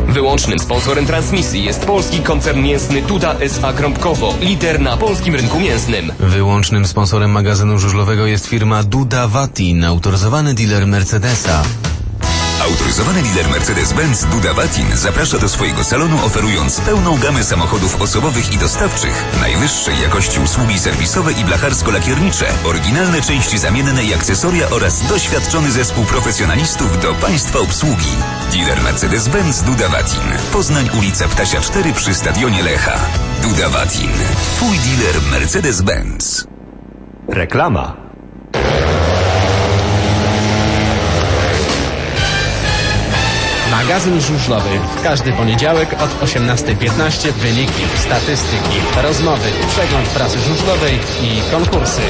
Wyłącznym sponsorem transmisji jest polski koncern mięsny Duda S.A. Krąbkowo, lider na polskim rynku mięsnym. Wyłącznym sponsorem magazynu żużlowego jest firma Duda Vatin, autoryzowany dealer Mercedesa. Autoryzowany dealer Mercedes-Benz Duda Vatin zaprasza do swojego salonu, oferując pełną gamę samochodów osobowych i dostawczych, najwyższej jakości usługi serwisowe i blacharsko-lakiernicze, oryginalne części zamienne i akcesoria oraz doświadczony zespół profesjonalistów do Państwa obsługi. Dealer Mercedes-Benz Duda Vatin. Poznań, ulica Ptasia 4 przy Stadionie Lecha. Duda Vatin. Twój dealer Mercedes-Benz. Reklama. Magazyn żużlowy. W każdy poniedziałek od 18:15 wyniki, statystyki, rozmowy, przegląd prasy żużlowej i konkursy.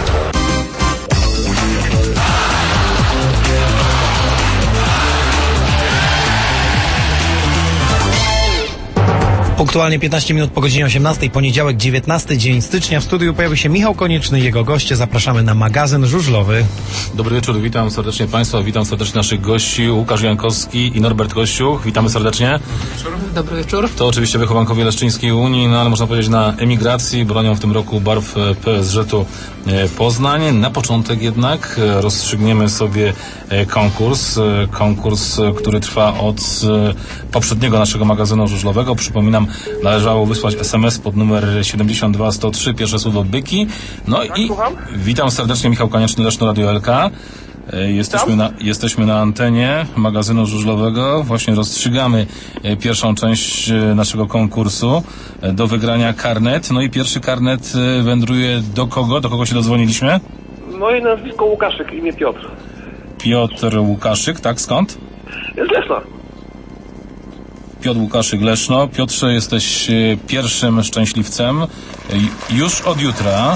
Punktualnie 15 minut po godzinie 18, poniedziałek 19 dzień stycznia. W studiu pojawił się Michał Konieczny i jego goście. Zapraszamy na magazyn żużlowy. Dobry wieczór, witam serdecznie Państwa, witam serdecznie naszych gości, Łukasz Jankowski i Norbert Kościuch. Witamy serdecznie. Dobry wieczór. To oczywiście wychowankowie Leszczyńskiej Unii, no ale można powiedzieć na emigracji, bronią w tym roku barw PSŻ-u Poznań. Na początek jednak rozstrzygniemy sobie konkurs, który trwa od poprzedniego naszego magazynu żużlowego. Przypominam, należało wysłać SMS pod numer 72103, pierwsze słowo byki. No i witam serdecznie, Michał Konieczny, Leszno Radio LK. Jesteśmy na antenie magazynu żużlowego. Właśnie rozstrzygamy pierwszą część naszego konkursu. Do wygrania karnet. No i pierwszy karnet wędruje do kogo? Do kogo się dodzwoniliśmy? Moje nazwisko Łukaszyk, imię Piotr. Piotr Łukaszyk, tak? Skąd? Jest Leszna. Piotr Łukaszyk, Leszno. Piotrze, jesteś pierwszym szczęśliwcem. Już od jutra...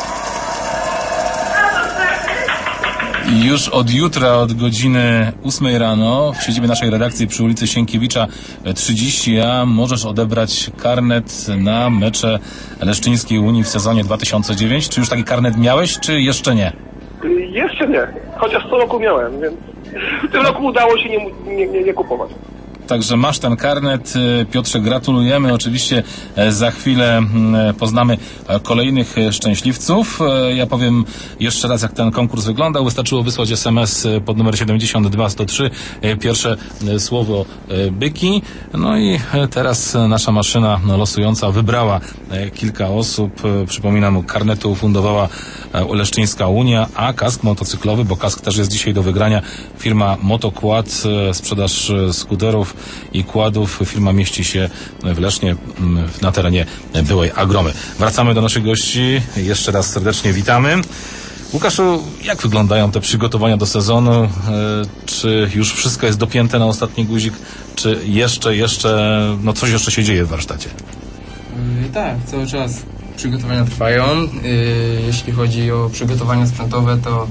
Już od jutra, od godziny 8 rano w siedzibie naszej redakcji przy ulicy Sienkiewicza 30A możesz odebrać karnet na mecze Leszczyńskiej Unii w sezonie 2009. Czy już taki karnet miałeś, czy jeszcze nie? Jeszcze nie, chociaż co roku miałem, więc w tym roku udało się nie kupować. Także masz ten karnet. Piotrze, gratulujemy. Oczywiście za chwilę poznamy kolejnych szczęśliwców. Ja powiem jeszcze raz, jak ten konkurs wyglądał. Wystarczyło wysłać SMS pod numer 72103. Pierwsze słowo byki. No i teraz nasza maszyna losująca wybrała kilka osób. Przypominam, karnetu ufundowała Leszczyńska Unia, a kask motocyklowy, bo kask też jest dzisiaj do wygrania, firma Motokład, sprzedaż skuterów i kładów. Firma mieści się w Lesznie na terenie byłej Agromy. Wracamy do naszych gości. Jeszcze raz serdecznie witamy. Łukaszu, jak wyglądają te przygotowania do sezonu? Czy już wszystko jest dopięte na ostatni guzik? Czy jeszcze, no coś jeszcze się dzieje w warsztacie? Tak, cały czas przygotowania trwają. Jeśli chodzi o przygotowania sprzętowe, to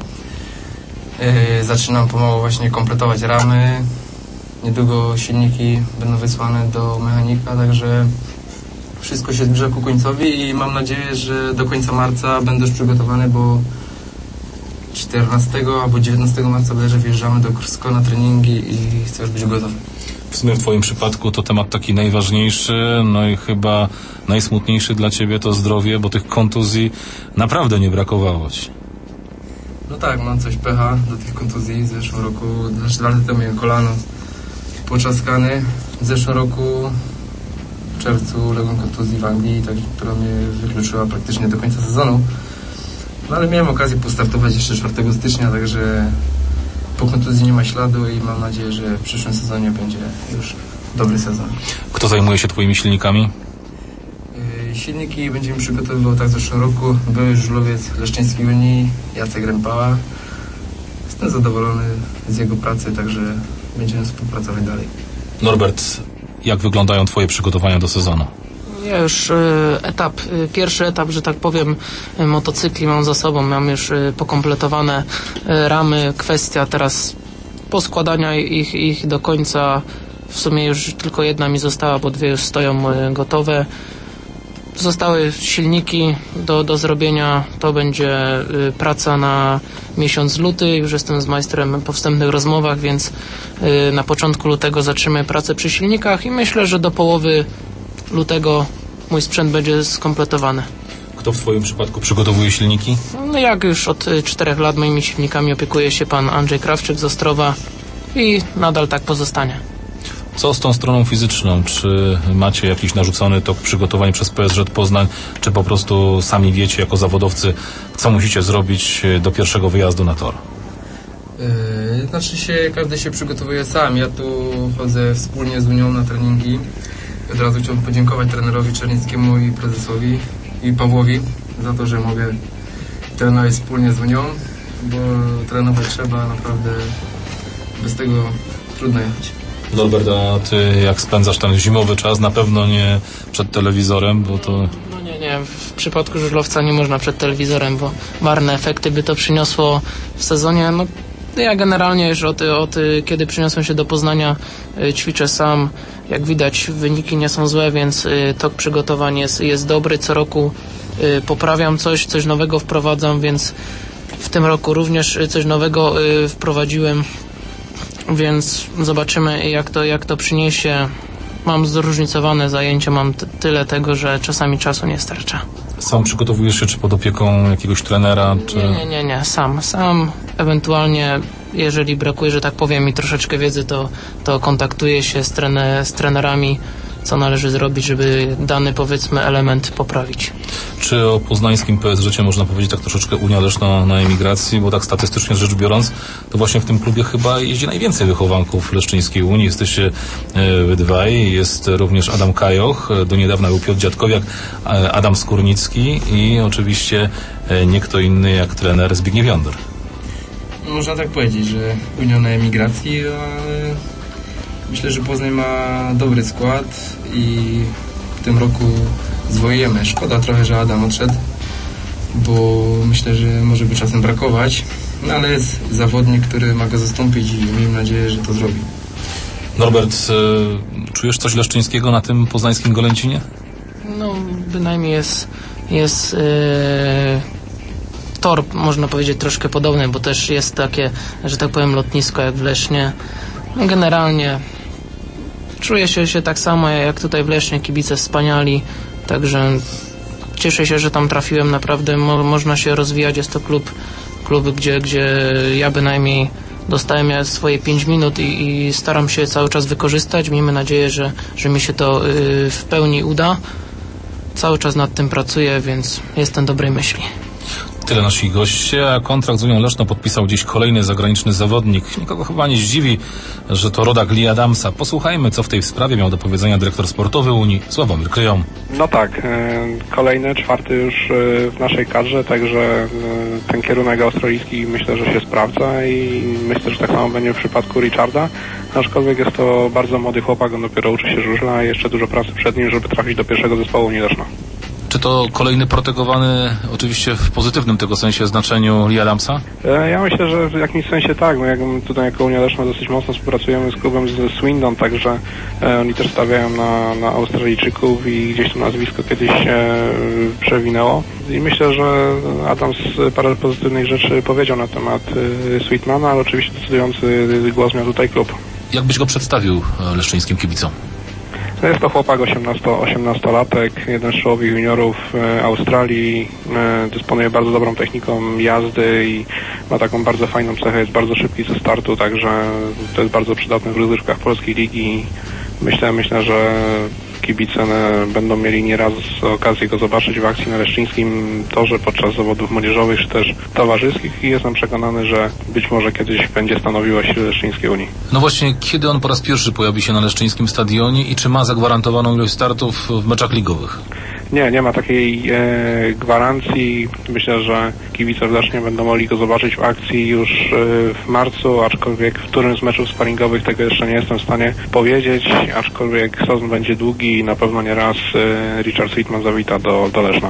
zaczynam pomału właśnie kompletować ramy. Niedługo silniki będą wysłane do mechanika, także wszystko się zbliża ku końcowi i mam nadzieję, że do końca marca będę już przygotowany, bo 14 albo 19 marca bodajże wjeżdżamy do Krsko na treningi i chcę już być gotowy. W sumie w Twoim przypadku to temat taki najważniejszy, no i chyba najsmutniejszy dla Ciebie to zdrowie, bo tych kontuzji naprawdę nie brakowało Ci. No tak, mam coś pecha do tych kontuzji. W zeszłym roku, 2 lata temu miałem kolano poczaskany. W zeszłym roku w czerwcu uległem kontuzji w Anglii, która mnie wykluczyła praktycznie do końca sezonu. No ale miałem okazję postartować jeszcze 4 stycznia, także po kontuzji nie ma śladu i mam nadzieję, że w przyszłym sezonie będzie już dobry sezon. Kto zajmuje się Twoimi silnikami? Silniki będziemy przygotowywał tak w zeszłym roku. Były żużlowiec Leszczyńskiej Unii, Jacek Rempała. Jestem zadowolony z jego pracy, także będziemy współpracować dalej. Norbert, jak wyglądają Twoje przygotowania do sezonu? Ja już pierwszy etap, że tak powiem, motocykli mam za sobą. Mam już pokompletowane ramy. Kwestia teraz poskładania ich do końca. W sumie już tylko jedna mi została, bo 2 już stoją gotowe. Zostały silniki do zrobienia. To będzie praca na miesiąc luty. Już jestem z majstrem po wstępnych rozmowach, więc na początku lutego zaczniemy pracę przy silnikach i myślę, że do połowy lutego mój sprzęt będzie skompletowany. Kto w Twoim przypadku przygotowuje silniki? No jak już od 4 lat moimi silnikami opiekuje się pan Andrzej Krawczyk z Ostrowa i nadal tak pozostanie. Co z tą stroną fizyczną? Czy macie jakiś narzucony tok przygotowań przez PSŻ Poznań, czy po prostu sami wiecie jako zawodowcy, co musicie zrobić do pierwszego wyjazdu na tor? Każdy się przygotowuje sam. Ja tu chodzę wspólnie z Unią na treningi. Od razu chciałbym podziękować trenerowi Czernickiemu i prezesowi i Pawłowi za to, że mogę trenować wspólnie z Unią, bo trenować trzeba naprawdę, bez tego trudno jechać. Norbert, a Ty jak spędzasz ten zimowy czas? Na pewno nie przed telewizorem, bo to... No nie. W przypadku żużlowca nie można przed telewizorem, bo marne efekty by to przyniosło w sezonie. No, ja generalnie już kiedy przyniosłem się do Poznania, ćwiczę sam. Jak widać, wyniki nie są złe, więc tok przygotowań jest dobry. Co roku poprawiam coś nowego wprowadzam, więc w tym roku również coś nowego wprowadziłem. Więc zobaczymy, jak to przyniesie. Mam zróżnicowane zajęcia, mam tyle tego, że czasami czasu nie starcza. Sam przygotowujesz się, czy pod opieką jakiegoś trenera? Czy... Nie. Sam. Ewentualnie, jeżeli brakuje, że tak powiem, mi troszeczkę wiedzy, to kontaktuję się z trenerami, co należy zrobić, żeby dany, powiedzmy, element poprawić. Czy o poznańskim PSŻ można powiedzieć tak troszeczkę Unia Leszno na emigracji, bo tak statystycznie rzecz biorąc, to właśnie w tym klubie chyba jeździ najwięcej wychowanków leszczyńskiej Unii. Jesteście wy dwaj, jest również Adam Kajoch, do niedawna był Piotr Dziadkowiak, Adam Skórnicki i oczywiście nie kto inny jak trener Zbigniew Jonder. Można tak powiedzieć, że Unia na emigracji, ale myślę, że Poznań ma dobry skład i w tym roku zwołujemy. Szkoda trochę, że Adam odszedł, bo myślę, że może by czasem brakować, no ale jest zawodnik, który ma go zastąpić i miejmy nadzieję, że to zrobi. Norbert, czujesz coś leszczyńskiego na tym poznańskim Golęcinie? No, bynajmniej jest tor, można powiedzieć, troszkę podobny, bo też jest takie, że tak powiem, lotnisko jak w Lesznie. No, generalnie czuję się tak samo jak tutaj w Lesznie, kibice wspaniali, także cieszę się, że tam trafiłem, naprawdę można się rozwijać, jest to klub, gdzie ja bynajmniej dostałem swoje 5 minut i staram się cały czas wykorzystać, miejmy nadzieję, że mi się to w pełni uda, cały czas nad tym pracuję, więc jestem dobrej myśli. Tyle nasi goście, a kontrakt z Unią Leszno podpisał dziś kolejny zagraniczny zawodnik. Nikogo chyba nie zdziwi, że to rodak Lee Adamsa. Posłuchajmy, co w tej sprawie miał do powiedzenia dyrektor sportowy Unii, Sławomir Kryjon. No tak, kolejny, 4 już w naszej kadrze, także ten kierunek australijski myślę, że się sprawdza i myślę, że tak samo będzie w przypadku Richarda. Aczkolwiek jest to bardzo młody chłopak, on dopiero uczy się żużla i jeszcze dużo pracy przed nim, żeby trafić do pierwszego zespołu Unii Leszno. Czy to kolejny protegowany, oczywiście w pozytywnym tego sensie, znaczeniu Lee Adamsa? Ja myślę, że w jakimś sensie tak. No, tutaj jako Unia Leszno dosyć mocno współpracujemy z klubem z Swindon, także oni też stawiają na Australijczyków i gdzieś to nazwisko kiedyś przewinęło. I myślę, że Adams parę pozytywnych rzeczy powiedział na temat Sweetmana, ale oczywiście decydujący głos miał tutaj klub. Jak byś go przedstawił leszczyńskim kibicom? Jest to chłopak 18-latek, jeden z czołowych juniorów Australii, dysponuje bardzo dobrą techniką jazdy i ma taką bardzo fajną cechę, jest bardzo szybki ze startu, także to jest bardzo przydatne w rozgrywkach polskiej ligi. Myślę, że kibice będą mieli nieraz okazję go zobaczyć w akcji na leszczyńskim torze podczas zawodów młodzieżowych czy też towarzyskich i jestem przekonany, że być może kiedyś będzie stanowiła siłę Leszczyńskiej Unii. No właśnie, kiedy on po raz pierwszy pojawi się na leszczyńskim stadionie i czy ma zagwarantowaną ilość startów w meczach ligowych? Nie ma takiej gwarancji. Myślę, że kibice w Lesznie będą mogli go zobaczyć w akcji już w marcu, aczkolwiek w którym z meczów sparingowych tego jeszcze nie jestem w stanie powiedzieć, aczkolwiek sezon będzie długi i na pewno nie raz Richard Sweetman zawita do Leszna.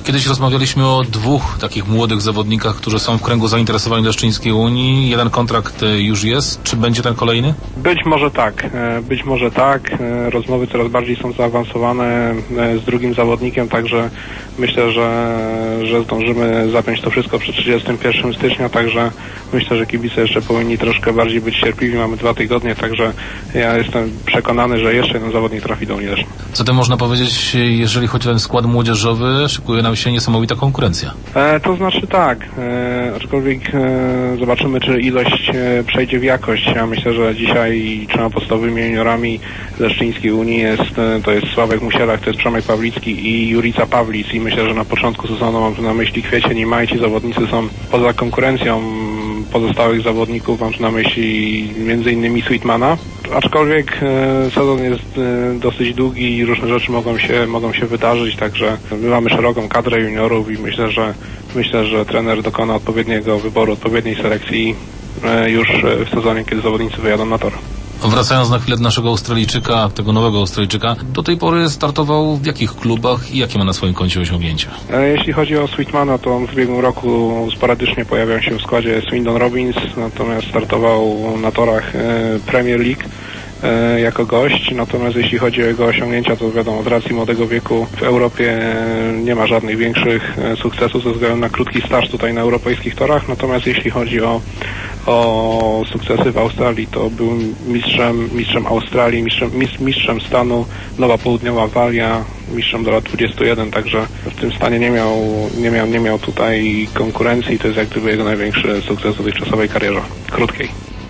Kiedyś rozmawialiśmy o 2 takich młodych zawodnikach, którzy są w kręgu zainteresowań Leszczyńskiej Unii. Jeden kontrakt już jest. Czy będzie ten kolejny? Być może tak. Rozmowy coraz bardziej są zaawansowane z drugim zawodnikiem, także myślę, że zdążymy zapiąć to wszystko przed 31 stycznia, także myślę, że kibice jeszcze powinni troszkę bardziej być cierpliwi. Mamy 2 tygodnie, także ja jestem przekonany, że jeszcze jeden zawodnik trafi do Unii Leszna. Zatem można powiedzieć, jeżeli chodzi o ten skład młodzieżowy, szykuje nam się niesamowita konkurencja. To znaczy tak, aczkolwiek zobaczymy, czy ilość przejdzie w jakość. Ja myślę, że dzisiaj 3 podstawowymi juniorami Leszczyńskiej Unii to jest Sławek Musielak, to jest Przemek Pawlicki i Jurica Pawlic i myślę, że na początku sezonu, mam tu na myśli kwiecień i maj, ci zawodnicy są poza konkurencją pozostałych zawodników, mam tu na myśli m.in. Sweetmana. Aczkolwiek sezon jest dosyć długi i różne rzeczy mogą się wydarzyć, także my mamy szeroką kadrę juniorów i myślę, że trener dokona odpowiedniego wyboru, odpowiedniej selekcji już w sezonie, kiedy zawodnicy wyjadą na tor. Wracając na chwilę do naszego Australijczyka, tego nowego Australijczyka, do tej pory startował w jakich klubach i jakie ma na swoim koncie osiągnięcia? Jeśli chodzi o Sweetmana, to on w ubiegłym roku sporadycznie pojawiał się w składzie Swindon Robins, natomiast startował na torach Premier League jako gość, natomiast jeśli chodzi o jego osiągnięcia, to wiadomo, z racji młodego wieku w Europie nie ma żadnych większych sukcesów ze względu na krótki staż tutaj na europejskich torach, natomiast jeśli chodzi o sukcesy w Australii, to był mistrzem Australii, mistrzem stanu Nowa Południowa Walia, mistrzem do lat 21, także w tym stanie nie miał tutaj konkurencji, to jest jak gdyby jego największy sukces w dotychczasowej karierze, krótkiej.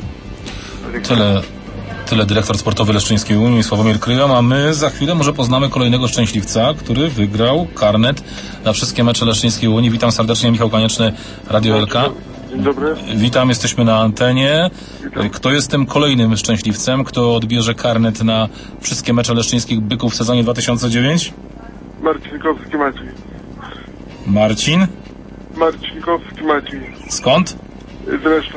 Tyle dyrektor sportowy Leszczyńskiej Unii Sławomir Kryjon, a my za chwilę może poznamy kolejnego szczęśliwca, który wygrał karnet na wszystkie mecze Leszczyńskiej Unii. Witam serdecznie, Michał Konieczny, Radio LK. Dzień dobry. Witam, jesteśmy na antenie. Kto jest tym kolejnym szczęśliwcem? Kto odbierze karnet na wszystkie mecze Leszczyńskich Byków w sezonie 2009? Marcinkowski Maciej. Marcin? Marcinkowski Maciej. Skąd? Z Leszna.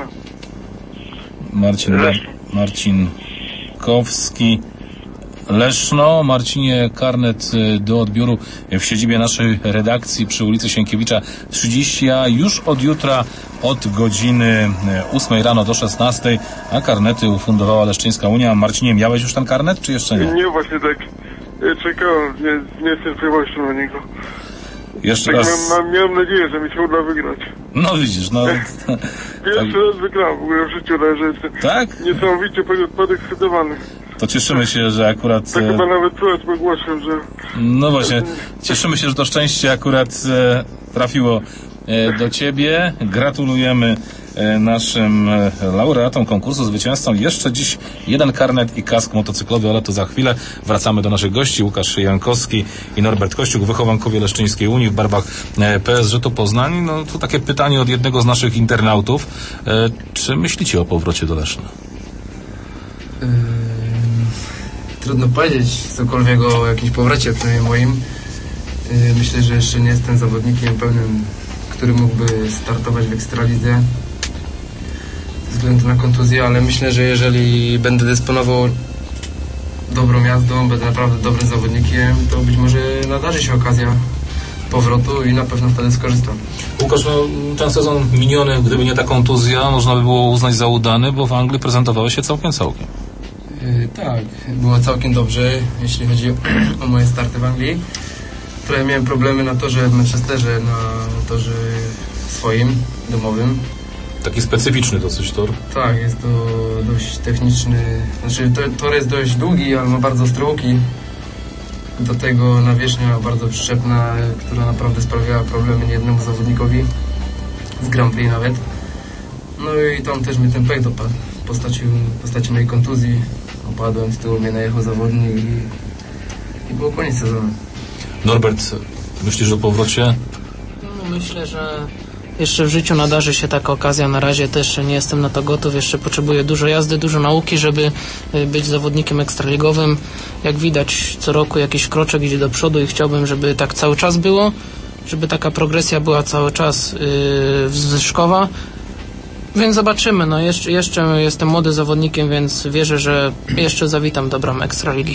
Marcinkowski Leszno. Marcinie, karnet do odbioru w siedzibie naszej redakcji przy ulicy Sienkiewicza 30, a już od jutra od godziny 8 rano do 16, a karnety ufundowała Leszczyńska Unia. Marcinie, miałeś już ten karnet, czy jeszcze nie? Nie, właśnie tak. Czekałem z niecierpliwością na niego. Jeszcze tak raz. Miałem nadzieję, że mi się uda wygrać. No widzisz, no. Pierwszy raz wygrałem w ogóle w życiu, że jestem tak? niesamowicie podekscytowany. To cieszymy się, że akurat... Tak chyba nawet słychać po głosie, że... No właśnie, cieszymy się, że to szczęście akurat trafiło do Ciebie. Gratulujemy naszym laureatom konkursu, zwycięzcom. Jeszcze dziś jeden karnet i kask motocyklowy, ale to za chwilę. Wracamy do naszych gości. Łukasz Jankowski i Norbert Kościuk, wychowankowie Leszczyńskiej Unii w barwach PSŻ-u Poznań. No tu takie pytanie od jednego z naszych internautów. Czy myślicie o powrocie do Leszna? Trudno powiedzieć cokolwiek o jakimś powrocie, przynajmniej moim. Myślę, że jeszcze nie jestem zawodnikiem pełnym, który mógłby startować w Ekstralidze ze względu na kontuzję, ale myślę, że jeżeli będę dysponował dobrą jazdą, będę naprawdę dobrym zawodnikiem, to być może nadarzy się okazja powrotu i na pewno wtedy skorzystam. Łukasz, no, ten sezon miniony, gdyby nie ta kontuzja, można by było uznać za udany, bo w Anglii prezentowało się całkiem. Tak, było całkiem dobrze, jeśli chodzi o moje starty w Anglii. Trochę miałem problemy na torze w Manchesterze, na torze swoim, domowym. Taki specyficzny dosyć tor. Tak, jest to dość techniczny. Znaczy, tor jest dość długi, ale ma bardzo ostre łuki. Do tego nawierzchnia bardzo przyczepna, która naprawdę sprawiała problemy niejednemu zawodnikowi. Z Grand Prix nawet. No i tam też mnie ten pech dopadł. W postaci mojej kontuzji. Opadłem, z tyłu mnie najechał zawodnik i było koniec sezonu. Norbert, myślisz o powrocie? No, myślę, że jeszcze w życiu nadarzy się taka okazja. Na razie też nie jestem na to gotów. Jeszcze potrzebuję dużo jazdy, dużo nauki, żeby być zawodnikiem ekstraligowym. Jak widać, co roku jakiś kroczek idzie do przodu i chciałbym, żeby tak cały czas było, żeby taka progresja była cały czas wzwyżkowa. Więc zobaczymy. No jeszcze jestem młodym zawodnikiem, więc wierzę, że jeszcze zawitam do bram Ekstraligi.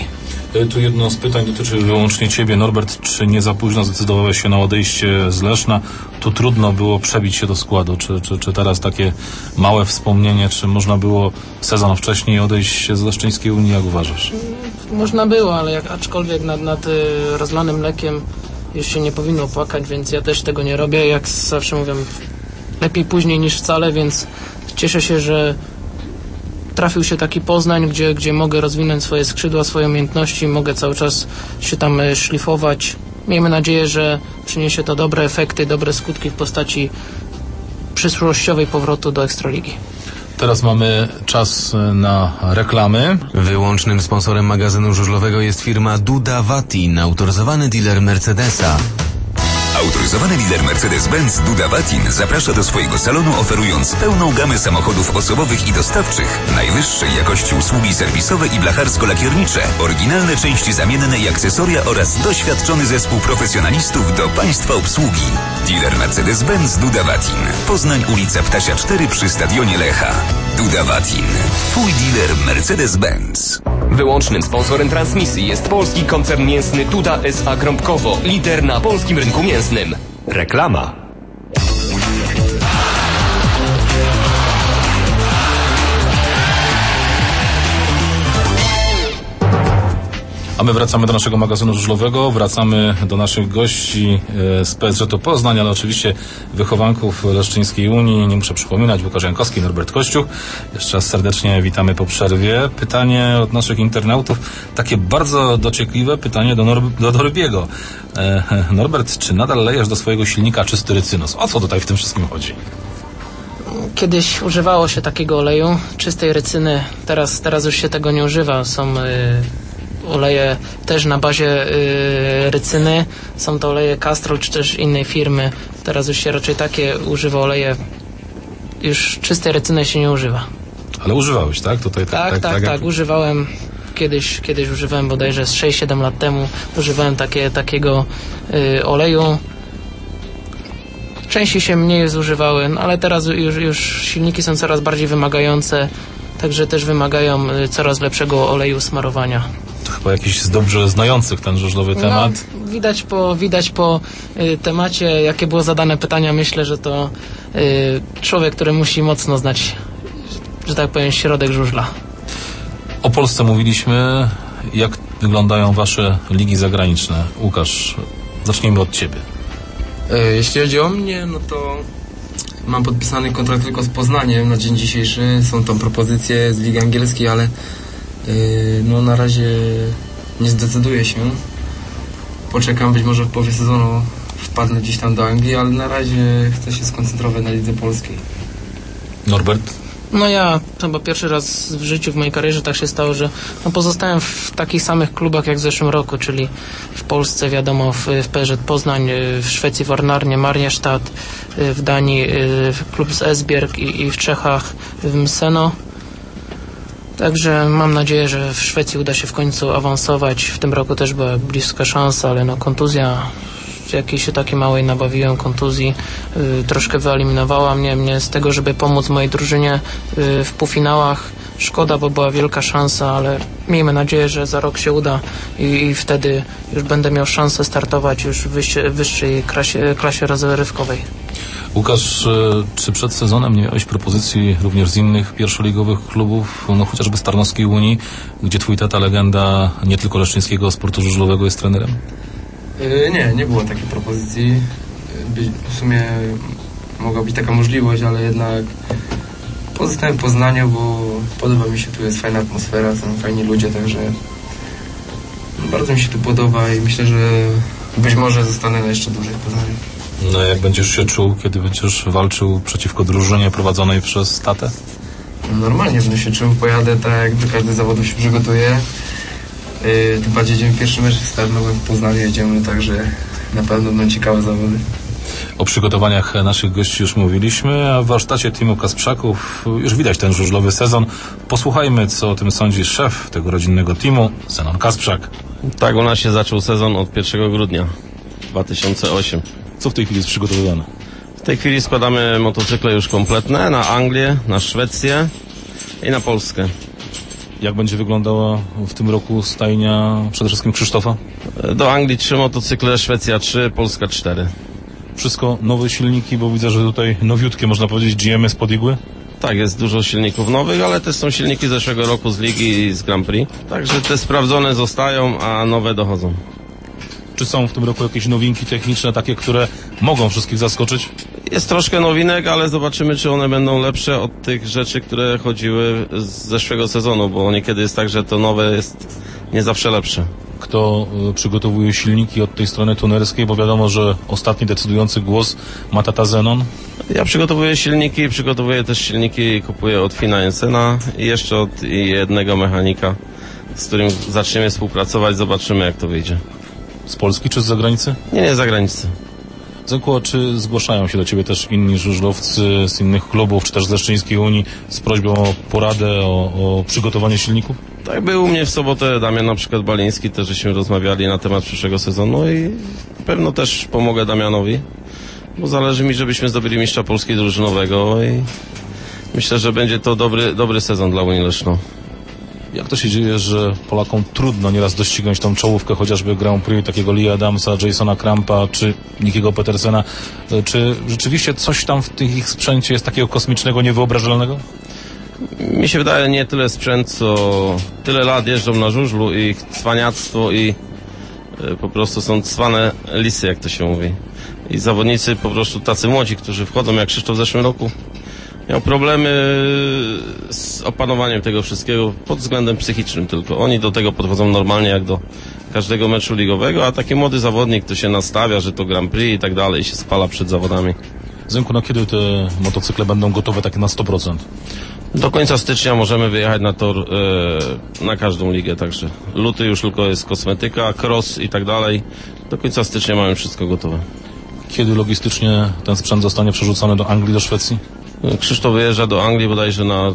Tu jedno z pytań dotyczy wyłącznie Ciebie, Norbert. Czy nie za późno zdecydowałeś się na odejście z Leszna? Tu trudno było przebić się do składu. Czy teraz takie małe wspomnienie, czy można było sezon wcześniej odejść z Leszczyńskiej Unii, jak uważasz? Można było, ale aczkolwiek nad rozlanym mlekiem już się nie powinno płakać, więc ja też tego nie robię. Jak zawsze mówię, lepiej później niż wcale, więc cieszę się, że trafił się taki Poznań, gdzie mogę rozwinąć swoje skrzydła, swoje umiejętności, mogę cały czas się tam szlifować. Miejmy nadzieję, że przyniesie to dobre efekty, dobre skutki w postaci przyszłościowej powrotu do Ekstraligi. Teraz mamy czas na reklamy. Wyłącznym sponsorem magazynu żużlowego jest firma Duda Vatin, autoryzowany dealer Mercedesa. Autoryzowany dealer Mercedes-Benz Duda Vatin zaprasza do swojego salonu, oferując pełną gamę samochodów osobowych i dostawczych, najwyższej jakości usługi serwisowe i blacharsko-lakiernicze, oryginalne części zamienne i akcesoria oraz doświadczony zespół profesjonalistów do Państwa obsługi. Dealer Mercedes-Benz Duda Vatin. Poznań, ulica Ptasia 4 przy Stadionie Lecha. Duda Vatin. Twój dealer Mercedes-Benz. Wyłącznym sponsorem transmisji jest polski koncern mięsny Duda S.A. Krąpkowo, lider na polskim rynku mięsnym. Reklama. A my wracamy do naszego magazynu żużlowego, wracamy do naszych gości z PSŻ Poznań, ale oczywiście wychowanków Leszczyńskiej Unii. Nie muszę przypominać, Łukasz Jankowski, Norbert Kościuch. Jeszcze raz serdecznie witamy po przerwie. Pytanie od naszych internautów, takie bardzo dociekliwe pytanie do Norbiego. Norbert, czy nadal lejesz do swojego silnika czysty rycynos? O co tutaj w tym wszystkim chodzi? Kiedyś używało się takiego oleju, czystej rycyny. Teraz już się tego nie używa. Są oleje też na bazie rycyny. Są to oleje Castrol czy też innej firmy. Teraz już się raczej takie używa oleje. Już czystej rycyny się nie używa. Ale używałeś, tak? Tutaj tak. Używałem. Kiedyś używałem bodajże z 6-7 lat temu. Używałem takiego oleju. Częściej się mniej zużywały, no ale teraz już silniki są coraz bardziej wymagające. Także też wymagają coraz lepszego oleju smarowania. To chyba jakiś z dobrze znających ten żużlowy temat. No, widać po temacie, jakie było zadane pytania. Myślę, że to człowiek, który musi mocno znać, że tak powiem, środek żużla. O Polsce mówiliśmy. Jak wyglądają wasze ligi zagraniczne? Łukasz, zacznijmy od ciebie. Jeśli chodzi o mnie, no to mam podpisany kontrakt tylko z Poznaniem na dzień dzisiejszy. Są tam propozycje z Ligi Angielskiej, ale no na razie nie zdecyduję się. Poczekam, być może w połowie sezonu wpadnę gdzieś tam do Anglii, ale na razie chcę się skoncentrować na lidze polskiej. Norbert? No ja chyba pierwszy raz w życiu, w mojej karierze tak się stało, że pozostałem w takich samych klubach jak w zeszłym roku, czyli w Polsce wiadomo w PSŻ Poznań, w Szwecji w Ornarnie, Mariestadt, w Danii klub z Esbjerg i w Czechach w Mseno. Także mam nadzieję, że w Szwecji uda się w końcu awansować. W tym roku też była bliska szansa, ale no kontuzja, jakiejś się takiej małej nabawiłem kontuzji, troszkę wyeliminowała mnie z tego, żeby pomóc mojej drużynie w półfinałach. Szkoda, bo była wielka szansa, ale miejmy nadzieję, że za rok się uda i wtedy już będę miał szansę startować już w wyższej klasie rozrywkowej. Łukasz, czy przed sezonem nie miałeś propozycji również z innych pierwszoligowych klubów, no chociażby z Tarnowskiej Unii, gdzie twój tata, legenda nie tylko leszczyńskiego sportu żużlowego, jest trenerem? Nie było takiej propozycji. W sumie mogła być taka możliwość, ale jednak pozostałem w Poznaniu, bo podoba mi się, tu jest fajna atmosfera, są fajni ludzie, także bardzo mi się tu podoba i myślę, że być może zostanę jeszcze dłużej w Poznaniu. No jak będziesz się czuł, kiedy będziesz walczył przeciwko drużynie prowadzonej przez tatę? Normalnie będę się czuł, pojadę tak jak do każdego zawodu się przygotuję. Tym bardziej jedziemy pierwszy mecz startowy w Poznaniu, jedziemy, także na pewno będą ciekawe zawody. O przygotowaniach naszych gości już mówiliśmy, a w warsztacie teamu Kasprzaków już widać ten żużlowy sezon. Posłuchajmy, co o tym sądzi szef tego rodzinnego teamu, Zenon Kasprzak. Tak, u nas się zaczął sezon od 1 grudnia 2008. Co w tej chwili jest przygotowywane? W tej chwili składamy motocykle już kompletne na Anglię, na Szwecję i na Polskę. Jak będzie wyglądała w tym roku stajnia przede wszystkim Krzysztofa? Do Anglii 3 motocykle, Szwecja 3, Polska 4. Wszystko nowe silniki, bo widzę, że tutaj nowiutkie, można powiedzieć, GM spod igły? Tak, jest dużo silników nowych, ale też są silniki z zeszłego roku z ligi i z Grand Prix. Także te sprawdzone zostają, a nowe dochodzą. Czy są w tym roku jakieś nowinki techniczne, takie, które mogą wszystkich zaskoczyć? Jest troszkę nowinek, ale zobaczymy, czy one będą lepsze od tych rzeczy, które chodziły z zeszłego sezonu, bo niekiedy jest tak, że to nowe jest nie zawsze lepsze. Kto przygotowuje silniki od tej strony tunerskiej, bo wiadomo, że ostatni decydujący głos ma tata Zenon. Ja przygotowuję też silniki i kupuję od Fina Jensena i jeszcze od jednego mechanika, z którym zaczniemy współpracować, zobaczymy, jak to wyjdzie. Z Polski czy z zagranicy? Nie, z zagranicy. Zenku, a czy zgłaszają się do Ciebie też inni żużlowcy z innych klubów, czy też z Leszczyńskiej Unii z prośbą o poradę, o przygotowanie silników? Tak, był u mnie w sobotę Damian na przykład Baliński, też żeśmy rozmawiali na temat przyszłego sezonu i pewno też pomogę Damianowi, bo zależy mi, żebyśmy zdobyli mistrza Polski drużynowego i myślę, że będzie to dobry sezon dla Unii Leszno. Jak to się dzieje, że Polakom trudno nieraz doścignąć tą czołówkę, chociażby Grand Prix takiego Lee Adamsa, Jasona Krampa czy Nickiego Petersena? Czy rzeczywiście coś tam w tych ich sprzęcie jest takiego kosmicznego, niewyobrażalnego? Mi się wydaje, nie tyle sprzęt, co tyle lat jeżdżą na żużlu i ich cwaniactwo i po prostu są cwane lisy, jak to się mówi. I zawodnicy po prostu tacy młodzi, którzy wchodzą, jak Krzysztof w zeszłym roku, miał problemy z opanowaniem tego wszystkiego pod względem psychicznym tylko. Oni do tego podchodzą normalnie jak do każdego meczu ligowego, a taki młody zawodnik to się nastawia, że to Grand Prix i tak dalej i się spala przed zawodami. Zenku, no kiedy te motocykle będą gotowe takie na 100%? Do końca stycznia możemy wyjechać na tor na każdą ligę, także luty już tylko jest kosmetyka, cross i tak dalej. Do końca stycznia mamy wszystko gotowe. Kiedy logistycznie ten sprzęt zostanie przerzucony do Anglii, do Szwecji? Krzysztof wyjeżdża do Anglii bodajże na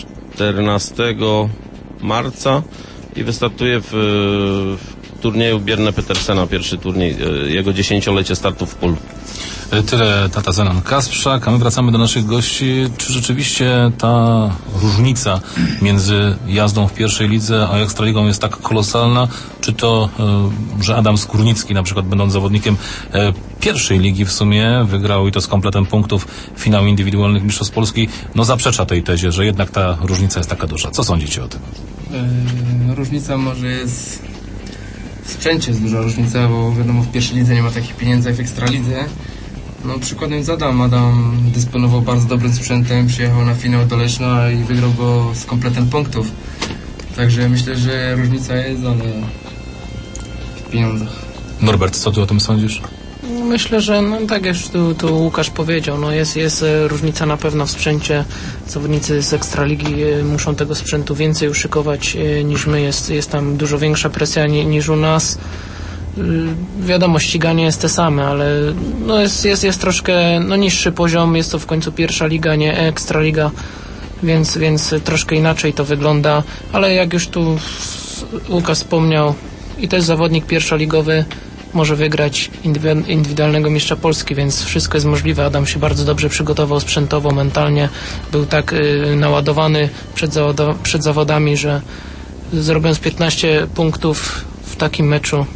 14 marca i wystartuje w turnieju Bjerne Petersena, pierwszy turniej, jego 10-lecie startu w pól. Tyle tata Zenon Kasprzak, a my wracamy do naszych gości. Czy rzeczywiście ta różnica między jazdą w pierwszej lidze a Ekstraligą jest tak kolosalna? Czy to, że Adam Skórnicki na przykład będąc zawodnikiem pierwszej ligi w sumie wygrał i to z kompletem punktów finał indywidualnych Mistrzostw Polski, no zaprzecza tej tezie, że jednak ta różnica jest taka duża. Co sądzicie o tym? Różnica może jest w sprzęcie, jest duża różnica, bo wiadomo w pierwszej lidze nie ma takich pieniędzy jak w Ekstralidze. No przykładem jest Adam dysponował bardzo dobrym sprzętem, przyjechał na finał do Leszna i wygrał go z kompletem punktów. Także myślę, że różnica jest, ale w pieniądzach. Norbert, co ty o tym sądzisz? Myślę, że no, tak jak tu Łukasz powiedział, no jest różnica na pewno w sprzęcie. Zawodnicy z Ekstraligi muszą tego sprzętu więcej uszykować niż my. Jest tam dużo większa presja niż u nas. Wiadomo, ściganie jest te same, ale no jest troszkę niższy poziom. Jest to w końcu pierwsza liga, nie Ekstraliga, więc troszkę inaczej to wygląda. Ale jak już tu Łukasz wspomniał, i też zawodnik pierwszoligowy może wygrać indywidualnego mistrza Polski, więc wszystko jest możliwe. Adam się bardzo dobrze przygotował sprzętowo, mentalnie. Był tak naładowany przed zawodami, że zrobiąc 15 punktów w takim meczu.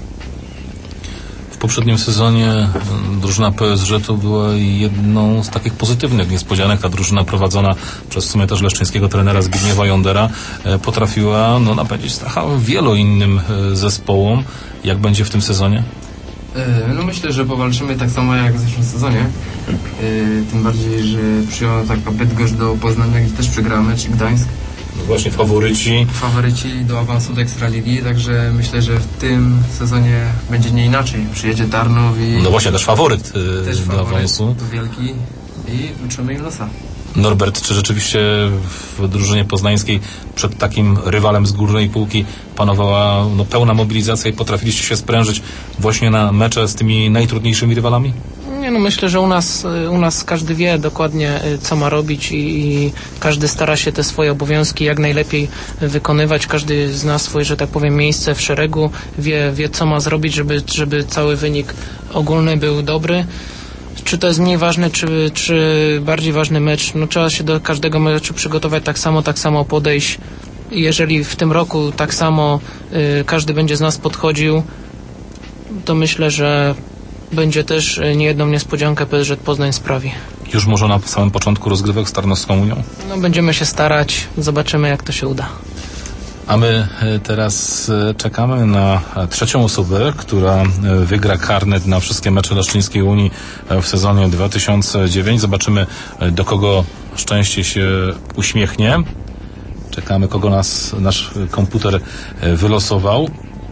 W poprzednim sezonie drużyna PSG to była jedną z takich pozytywnych niespodzianek. Ta drużyna prowadzona przez w sumie też leszczyńskiego trenera Zbigniewa Jondera potrafiła napędzić stracha wielu innym zespołom. Jak będzie w tym sezonie? No myślę, że powalczymy tak samo jak w zeszłym sezonie. Tym bardziej, że przyjął taka Bydgoszcz do Poznania, gdzie też przegramy, czy Gdańsk. No właśnie faworyci do awansu do Ekstraligi, także myślę, że w tym sezonie będzie nie inaczej. Przyjedzie Tarnów i... No właśnie, też faworyt do awansu. To wielki i uczymy im losa. Norbert, czy rzeczywiście w drużynie poznańskiej przed takim rywalem z górnej półki panowała pełna mobilizacja i potrafiliście się sprężyć właśnie na mecze z tymi najtrudniejszymi rywalami? Nie, myślę, że u nas każdy wie dokładnie, co ma robić i każdy stara się te swoje obowiązki jak najlepiej wykonywać. Każdy zna swoje, że tak powiem, miejsce w szeregu, wie co ma zrobić, żeby cały wynik ogólny był dobry. Czy to jest mniej ważny, czy bardziej ważny mecz? Trzeba się do każdego meczu przygotować tak samo podejść jeżeli w tym roku tak samo każdy będzie z nas podchodził, to myślę, że będzie też niejedną niespodziankę PSŻ Poznań sprawi. Już może na samym początku rozgrywek z Tarnowską Unią? No, będziemy się starać, zobaczymy jak to się uda. A my teraz czekamy na trzecią osobę, która wygra karnet na wszystkie mecze Leszczyńskiej Unii w sezonie 2009. Zobaczymy, do kogo szczęście się uśmiechnie. Czekamy, kogo nasz komputer wylosował.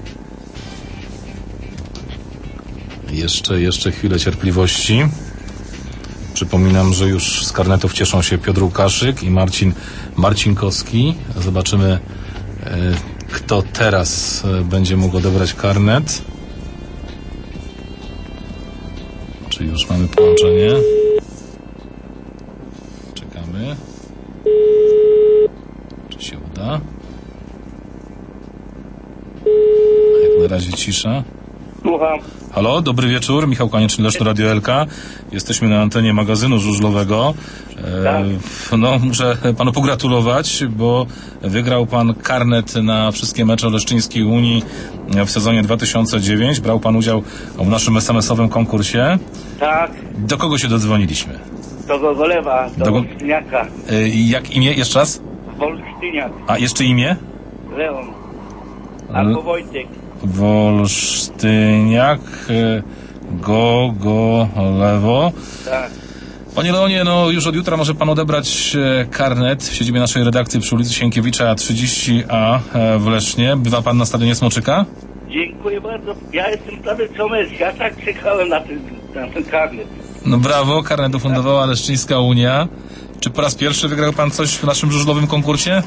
Jeszcze chwilę cierpliwości. Przypominam, że już z karnetów cieszą się Piotr Łukaszyk i Marcin Marcinkowski. Zobaczymy, kto teraz będzie mógł odebrać karnet. Czy już mamy połączenie? Czekamy. Czy się uda? Jak na razie cisza. Słucham. Halo, dobry wieczór. Michał Konieczny, Leszno Radio LK. Jesteśmy na antenie magazynu żużlowego. No, muszę panu pogratulować, bo wygrał pan karnet na wszystkie mecze Leszczyńskiej Unii w sezonie 2009. Brał pan udział w naszym SMS-owym konkursie. Tak. Do kogo się dodzwoniliśmy? Do Gogolewa, do Wolsztyniaka. Jak imię? Jeszcze raz? Wolsztyniak. A jeszcze imię? Leon. Albo Wojtek. Wolsztyniak, Gogolewo. Tak. Panie Leonie, no już od jutra może pan odebrać karnet w siedzibie naszej redakcji przy ulicy Sienkiewicza 30A w Lesznie. Bywa pan na stadionie Smoczyka? Dziękuję bardzo. Ja jestem prawie co mecz. Ja tak czekałem na ten karnet. No brawo, karnet ufundowała Leszczyńska Unia. Czy po raz pierwszy wygrał pan coś w naszym żużlowym konkursie?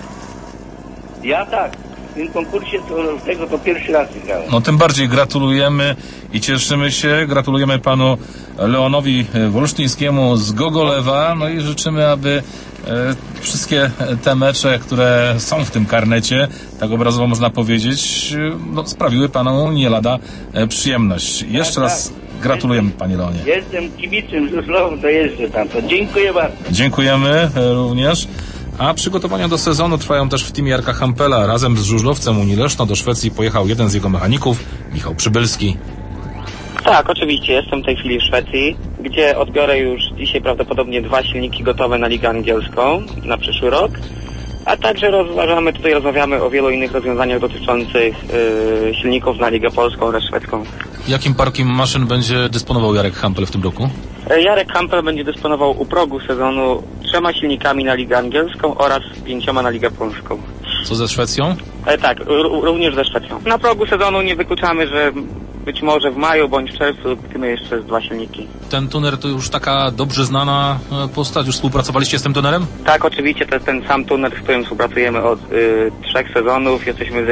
Ja tak. W tym konkursie to pierwszy raz wygrałem. No tym bardziej gratulujemy i cieszymy się. Gratulujemy panu Leonowi Wolsztyńskiemu z Gogolewa. No i życzymy, aby wszystkie te mecze, które są w tym karnecie, tak obrazowo można powiedzieć, no, sprawiły panu nie lada przyjemność. Jeszcze raz gratulujemy, panie Leonie. Jestem kibicem żużlowym, to jeżdżę tam. To dziękuję bardzo. Dziękujemy również. A przygotowania do sezonu trwają też w teamie Jarka Hampela. Razem z żużlowcem Unii Leszno do Szwecji pojechał jeden z jego mechaników, Michał Przybylski. Tak, oczywiście. Jestem w tej chwili w Szwecji, gdzie odbiorę już dzisiaj prawdopodobnie 2 silniki gotowe na Ligę Angielską na przyszły rok. A także rozmawiamy o wielu innych rozwiązaniach dotyczących silników na Ligę Polską oraz Szwedzką. Jakim parkiem maszyn będzie dysponował Jarek Hampel w tym roku? Jarek Hampel będzie dysponował u progu sezonu 3 silnikami na Ligę Angielską oraz 5 na Ligę Polską. Co ze Szwecją? Tak, również ze Szwecją. Na progu sezonu nie wykluczamy, że być może w maju bądź w czerwcu kupimy jeszcze 2 silniki. Ten tuner to już taka dobrze znana postać. Już współpracowaliście z tym tunerem? Tak, oczywiście. To jest ten sam tuner, z którym współpracujemy od 3 sezonów. Jesteśmy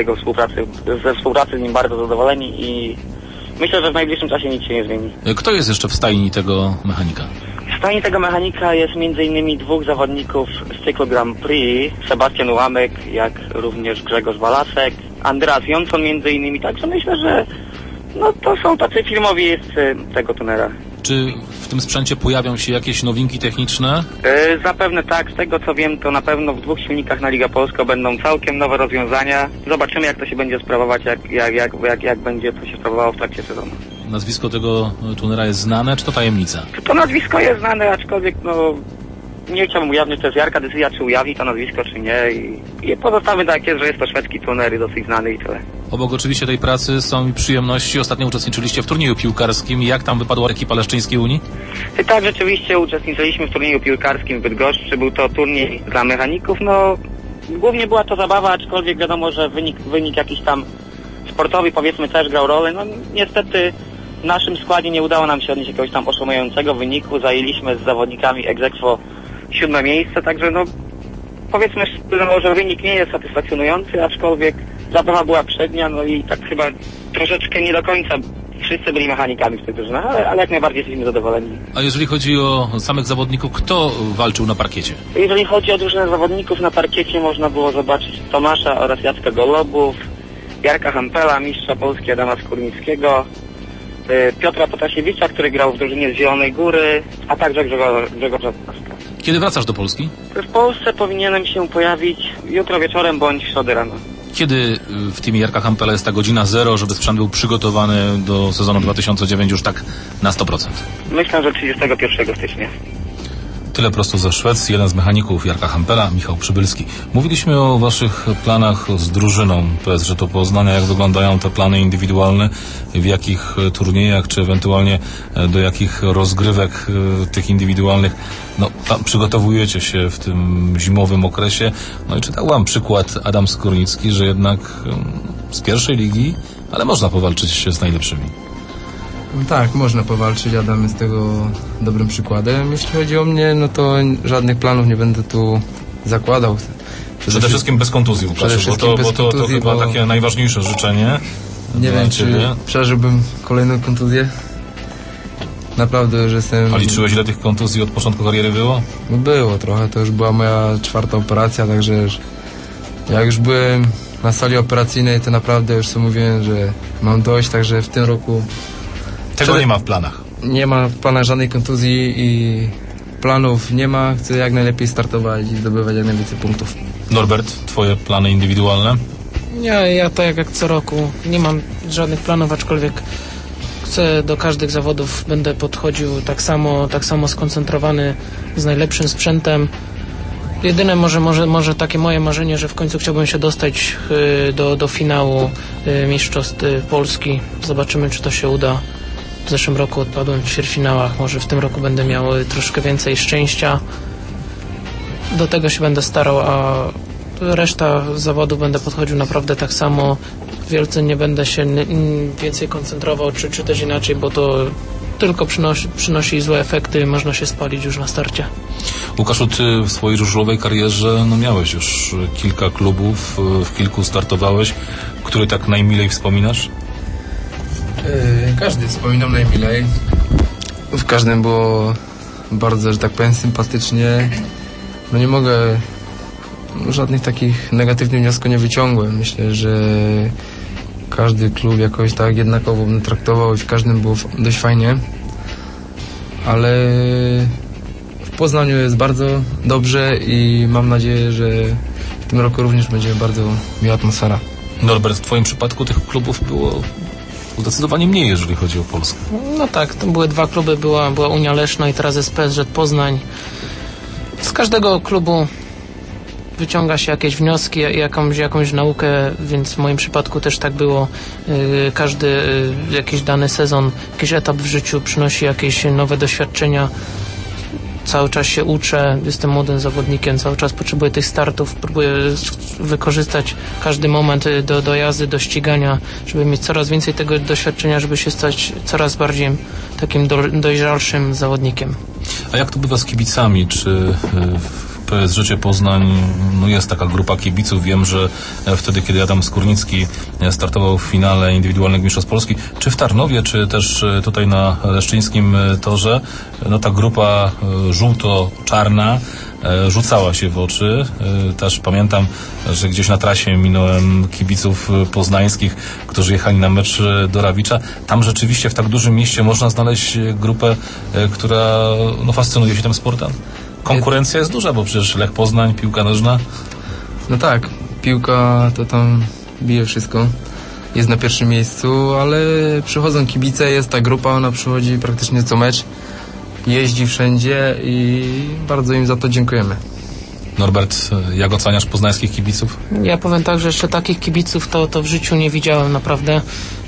ze współpracy z nim bardzo zadowoleni i myślę, że w najbliższym czasie nic się nie zmieni. Kto jest jeszcze w stajni tego mechanika? W stajni tego mechanika jest m.in. 2 zawodników z cyklu Grand Prix. Sebastian Ułamek, jak również Grzegorz Walasek, Andreas Jonsson m.in. Także myślę, że to są tacy filmowi jeźdźcy tego tunera. Czy w tym sprzęcie pojawią się jakieś nowinki techniczne? Zapewne tak. Z tego co wiem, to na pewno w 2 silnikach na Ligę Polską będą całkiem nowe rozwiązania. Zobaczymy, jak to się będzie sprawować, jak będzie to się sprawowało w trakcie sezonu. Nazwisko tego tunera jest znane, czy to tajemnica? To nazwisko jest znane, aczkolwiek nie chciałbym ujawnić, to jest Jarka decyzja, czy ujawni to nazwisko, czy nie. I pozostawmy tak jest, że jest to szwedzki tuner, dosyć znany i tyle. Obok oczywiście tej pracy są i przyjemności. Ostatnio uczestniczyliście w turnieju piłkarskim. Jak tam wypadła ekipa Leszczyńskiej Unii? Tak, rzeczywiście uczestniczyliśmy w turnieju piłkarskim w Bydgoszczy. Był to turniej dla mechaników. Głównie była to zabawa, aczkolwiek wiadomo, że wynik jakiś tam sportowy, powiedzmy, też grał rolę. Niestety w naszym składzie nie udało nam się odnieść jakiegoś tam oszałamiającego wyniku. Zajęliśmy z zawodnikami ex aequo 7 miejsce, także powiedzmy, że wynik nie jest satysfakcjonujący, aczkolwiek zabawa była przednia, i tak chyba troszeczkę nie do końca wszyscy byli mechanikami w tych drużynach, ale jak najbardziej jesteśmy zadowoleni. A jeżeli chodzi o samych zawodników, kto walczył na parkiecie? Jeżeli chodzi o drużynę zawodników na parkiecie, można było zobaczyć Tomasza oraz Jacka Golobów, Jarka Hampela, mistrza Polski Adama Skórnickiego, Piotra Potasiewicza, który grał w drużynie z Zielonej Góry, a także Grzegorza Waska. Kiedy wracasz do Polski? W Polsce powinienem się pojawić jutro wieczorem bądź w środę rano. Kiedy w teamie Jarka Hampela jest ta godzina 0, żeby sprzęt był przygotowany do sezonu 2009 już tak na 100%? Myślę, że 31 stycznia. Tyle prosto ze Szwecji. Jeden z mechaników Jarka Hampela, Michał Przybylski. Mówiliśmy o waszych planach z drużyną PSG to Poznania. Jak wyglądają te plany indywidualne? W jakich turniejach, czy ewentualnie do jakich rozgrywek tych indywidualnych przygotowujecie się w tym zimowym okresie? No i czytał wam przykład Adam Skórnicki, że jednak z pierwszej ligi, ale można powalczyć z najlepszymi. Tak, można powalczyć. Adam jest tego dobrym przykładem. Jeśli chodzi o mnie, no to żadnych planów nie będę tu zakładał. Przede wszystkim bez kontuzji, Łukaszu, bo to chyba takie najważniejsze życzenie. Nie wiem, czy przeżyłbym kolejną kontuzję. Naprawdę, że jestem... A liczyłeś, ile tych kontuzji od początku kariery było? No było trochę, to już była moja 4. operacja, także jak już byłem na sali operacyjnej, to naprawdę już sobie mówiłem, że mam dość, także w tym roku... Tego nie ma w planach. Nie ma w planach żadnej kontuzji i planów nie ma. Chcę jak najlepiej startować i zdobywać jak najwięcej punktów. Norbert, twoje plany indywidualne? Ja tak jak co roku nie mam żadnych planów, aczkolwiek chcę do każdych zawodów, będę podchodził tak samo skoncentrowany, z najlepszym sprzętem. Jedyne może takie moje marzenie, że w końcu chciałbym się dostać do finału Mistrzostw Polski. Zobaczymy, czy to się uda. W zeszłym roku odpadłem w ćwierćfinałach, może w tym roku będę miał troszkę więcej szczęścia. Do tego się będę starał, a reszta zawodów będę podchodził naprawdę tak samo. Wielce nie będę się więcej koncentrował, czy też inaczej, bo to tylko przynosi złe efekty, można się spalić już na starcie. Łukaszu, ty w swojej żużlowej karierze miałeś już kilka klubów, w kilku startowałeś. Który tak najmilej wspominasz? Każdy wspominam najmilej. W każdym było bardzo, że tak powiem, sympatycznie. No nie mogę, żadnych takich negatywnych wniosków nie wyciągłem. Myślę, że każdy klub jakoś tak jednakowo mnie traktował i w każdym było dość fajnie. Ale w Poznaniu jest bardzo dobrze i mam nadzieję, że w tym roku również będzie bardzo miła atmosfera. Norbert, w twoim przypadku tych klubów było zdecydowanie mniej, jeżeli chodzi o Polskę. No tak, to były 2 kluby, była Unia Leszna i teraz jest PSG Poznań. Z każdego klubu wyciąga się jakieś wnioski, jakąś naukę, więc w moim przypadku też tak było. Każdy jakiś dany sezon, jakiś etap w życiu przynosi jakieś nowe doświadczenia. Cały czas się uczę, jestem młodym zawodnikiem, cały czas potrzebuję tych startów, próbuję wykorzystać każdy moment do jazdy, do ścigania, żeby mieć coraz więcej tego doświadczenia, żeby się stać coraz bardziej takim dojrzalszym zawodnikiem. A jak to bywa z kibicami? Czy w PSG Poznań jest taka grupa kibiców? Wiem, że wtedy, kiedy Adam Skórnicki startował w finale indywidualnych Mistrzostw Polski, czy w Tarnowie, czy też tutaj na Leszczyńskim torze, ta grupa żółto-czarna rzucała się w oczy. Też pamiętam, że gdzieś na trasie minąłem kibiców poznańskich, którzy jechali na mecz do Rawicza. Tam rzeczywiście w tak dużym mieście można znaleźć grupę, która fascynuje się tym sportem. Konkurencja jest duża, bo przecież Lech Poznań, piłka nożna. No tak, piłka to tam bije wszystko. Jest na pierwszym miejscu, ale przychodzą kibice, jest ta grupa, ona przychodzi praktycznie co mecz. Jeździ wszędzie i bardzo im za to dziękujemy. Norbert, jak oceniasz poznańskich kibiców? Ja powiem tak, że jeszcze takich kibiców to w życiu nie widziałem naprawdę.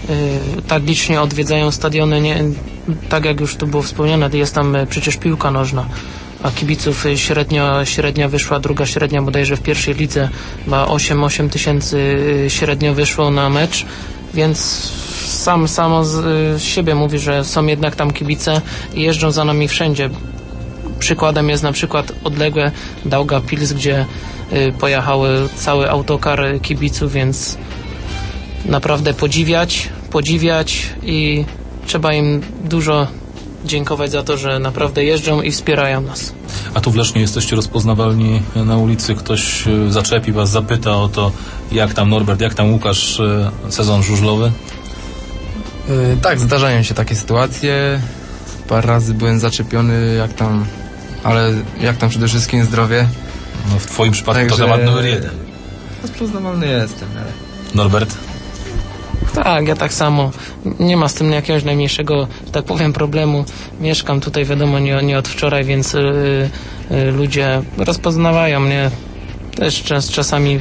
Tak licznie odwiedzają stadiony, tak jak już tu było wspomniane, jest tam przecież piłka nożna, a kibiców średnia wyszła, druga średnia bodajże w pierwszej lidze, ma 8 tysięcy średnio wyszło na mecz, więc samo z siebie mówi, że są jednak tam kibice i jeżdżą za nami wszędzie. Przykładem jest na przykład odległe Daugavpils, gdzie pojechały cały autokar kibiców, więc naprawdę podziwiać i trzeba im dużo dziękować za to, że naprawdę jeżdżą i wspierają nas. A tu w Lesznie jesteście rozpoznawalni na ulicy? Ktoś zaczepi was, zapyta o to, jak tam Norbert, jak tam Łukasz, sezon żużlowy? Tak, zdarzają się takie sytuacje. Parę razy byłem zaczepiony, jak tam ale jak tam przede wszystkim zdrowie. No w twoim przypadku to temat numer 1. Rozpoznawalny jestem, ale... Norbert? Tak, ja tak samo. Nie ma z tym jakiegoś najmniejszego, że tak powiem, problemu. Mieszkam tutaj, wiadomo, nie od wczoraj, więc ludzie rozpoznawają mnie. Też czasami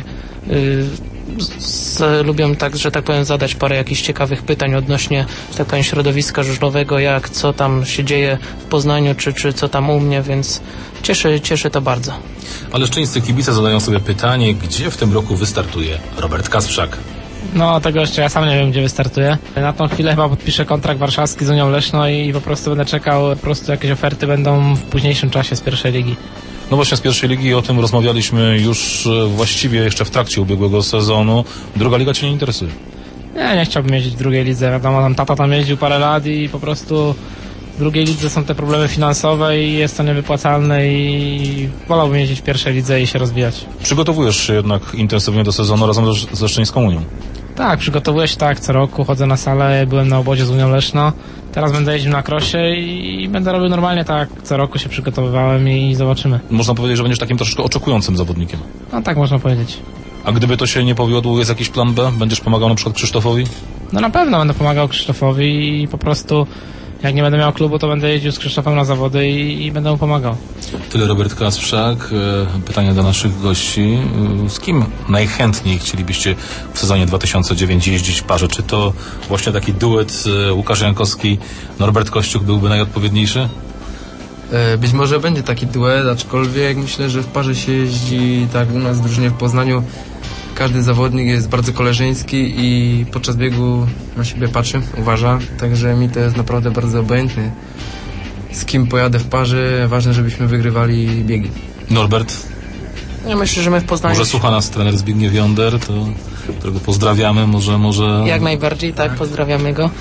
lubią tak, że tak powiem, zadać parę jakichś ciekawych pytań odnośnie, że tak powiem, środowiska żużlowego, co tam się dzieje w Poznaniu, czy co tam u mnie, więc cieszy to bardzo. Ale leszczyńscy kibice zadają sobie pytanie, gdzie w tym roku wystartuje Robert Kasprzak? No tego jeszcze ja sam nie wiem, gdzie wystartuję. Na tą chwilę chyba podpiszę kontrakt warszawski z Unią Leszno i po prostu będę czekał, po prostu jakieś oferty będą w późniejszym czasie z pierwszej ligi. No właśnie z pierwszej ligi o tym rozmawialiśmy już właściwie jeszcze w trakcie ubiegłego sezonu. Druga liga cię nie interesuje? Nie chciałbym jeździć w drugiej lidze. Wiadomo, tata tam jeździł parę lat i po prostu w drugiej lidze są te problemy finansowe i jest to niewypłacalne i wolałbym jeździć w pierwszej lidze i się rozwijać. Przygotowujesz się jednak intensywnie do sezonu razem z Leszczyńską Unią? Tak, przygotowuję się tak co roku, chodzę na salę, byłem na obozie z Unią Leszno. Teraz będę jeździł na krosie i będę robił normalnie tak, co roku się przygotowywałem i zobaczymy. Można powiedzieć, że będziesz takim troszeczkę oczekującym zawodnikiem. No tak można powiedzieć. A gdyby to się nie powiodło, jest jakiś plan B? Będziesz pomagał na przykład Krzysztofowi? No na pewno będę pomagał Krzysztofowi i po prostu jak nie będę miał klubu, to będę jeździł z Krzysztofem na zawody i będę mu pomagał. Tyle Robert Kasprzak. Pytanie do naszych gości. Z kim najchętniej chcielibyście w sezonie 2009 jeździć w parze? Czy to właśnie taki duet Łukasz Jankowski, Norbert Kościuk byłby najodpowiedniejszy? Być może będzie taki duet, aczkolwiek myślę, że w parze się jeździ tak u nas w drużynie w Poznaniu. Każdy zawodnik jest bardzo koleżeński i podczas biegu na siebie patrzy, uważa, także mi to jest naprawdę bardzo obojętne. Z kim pojadę w parze, ważne, żebyśmy wygrywali biegi. Norbert? Ja myślę, że my w Poznaniu... Może słucha nas trener Zbigniew Jonder, którego pozdrawiamy, może... Jak najbardziej, tak, pozdrawiamy go.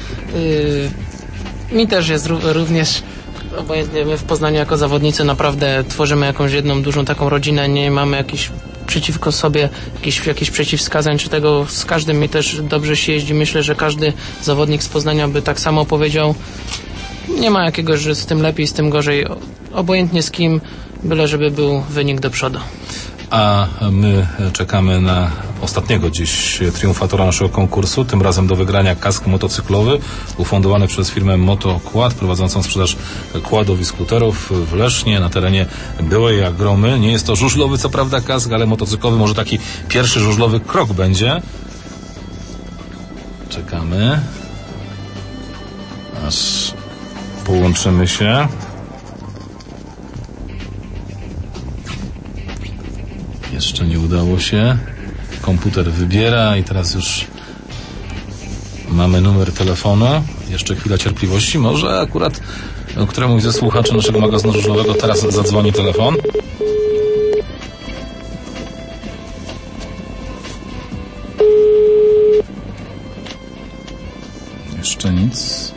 Mi też jest również... Obojętnie, my w Poznaniu jako zawodnicy naprawdę tworzymy jakąś jedną dużą taką rodzinę, nie mamy jakichś przeciwko sobie jakichś przeciwwskazań czy tego, z każdym mi też dobrze się jeździ. Myślę, że każdy zawodnik z Poznania by tak samo powiedział. Nie ma jakiegoś, że z tym lepiej, z tym gorzej. Obojętnie z kim, byle żeby był wynik do przodu. A my czekamy na ostatniego dziś triumfatora naszego konkursu, tym razem do wygrania kask motocyklowy ufundowany przez firmę MotoQuad, prowadzącą sprzedaż kładów i skuterów w Lesznie na terenie byłej Agromy. Nie jest to żużlowy co prawda kask, ale motocyklowy, może taki pierwszy żużlowy krok będzie. Czekamy, aż połączymy się. Jeszcze nie udało się. Komputer wybiera i teraz już mamy numer telefonu. Jeszcze chwila cierpliwości. Może akurat któremuś ze słuchaczy naszego magazynu żużlowego teraz zadzwoni telefon. Jeszcze nic.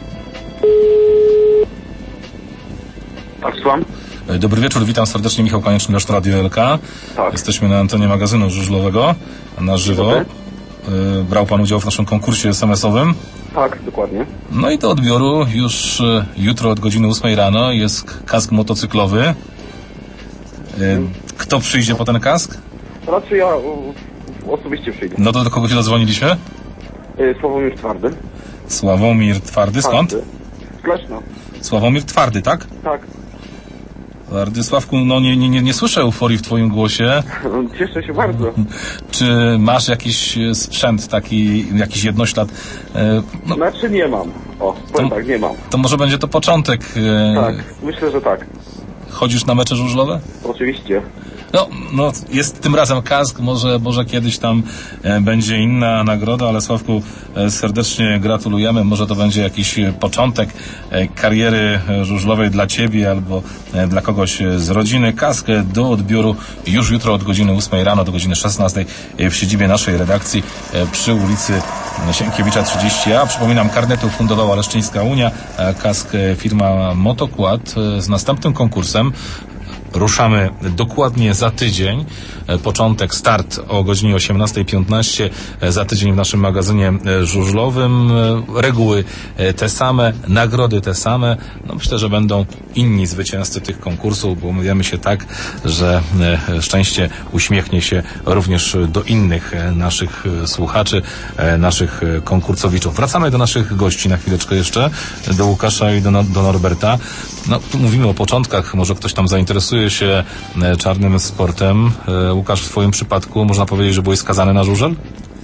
Tak, słucham. Dobry wieczór, witam serdecznie, Michał Konieczny, Leszno Radio LK. Tak. Jesteśmy na antenie magazynu żużlowego na żywo. Brał pan udział w naszym konkursie SMS-owym. Tak, dokładnie. No i do odbioru już jutro od godziny 8 rano jest kask motocyklowy. Kto przyjdzie po ten kask? Raczej ja osobiście przyjdę. No to do kogo się dodzwoniliśmy? Sławomir Twardy. Sławomir Twardy, skąd? Z Leszna. Sławomir Twardy, tak? Tak. Sławku, no nie słyszę euforii w twoim głosie. Cieszę się bardzo. Czy masz jakiś sprzęt, taki, jakiś jednoślad? No, znaczy nie mam. Powiem tak, nie mam. To może będzie to początek. Tak, myślę, że tak. Chodzisz na mecze żużlowe? Oczywiście. No jest tym razem kask, może kiedyś tam będzie inna nagroda, ale Sławku, serdecznie gratulujemy. Może to będzie jakiś początek kariery żużlowej dla ciebie albo dla kogoś z rodziny. Kask do odbioru już jutro od godziny 8 rano do godziny 16 w siedzibie naszej redakcji przy ulicy Sienkiewicza 30A. Przypominam, karnetu fundowała Leszczyńska Unia, kask firma MotoQuad z następnym konkursem. Ruszamy dokładnie za tydzień. Początek, start o godzinie 18:15 za tydzień w naszym magazynie żużlowym. Reguły te same, nagrody te same. No myślę, że będą inni zwycięzcy tych konkursów, bo umawiamy się tak, że szczęście uśmiechnie się również do innych naszych słuchaczy, naszych konkursowiczów. Wracamy do naszych gości na chwileczkę jeszcze, do Łukasza i do Norberta. No, tu mówimy o początkach, może ktoś tam zainteresuje się czarnym sportem. Łukasz, w twoim przypadku można powiedzieć, że byłeś skazany na żużel?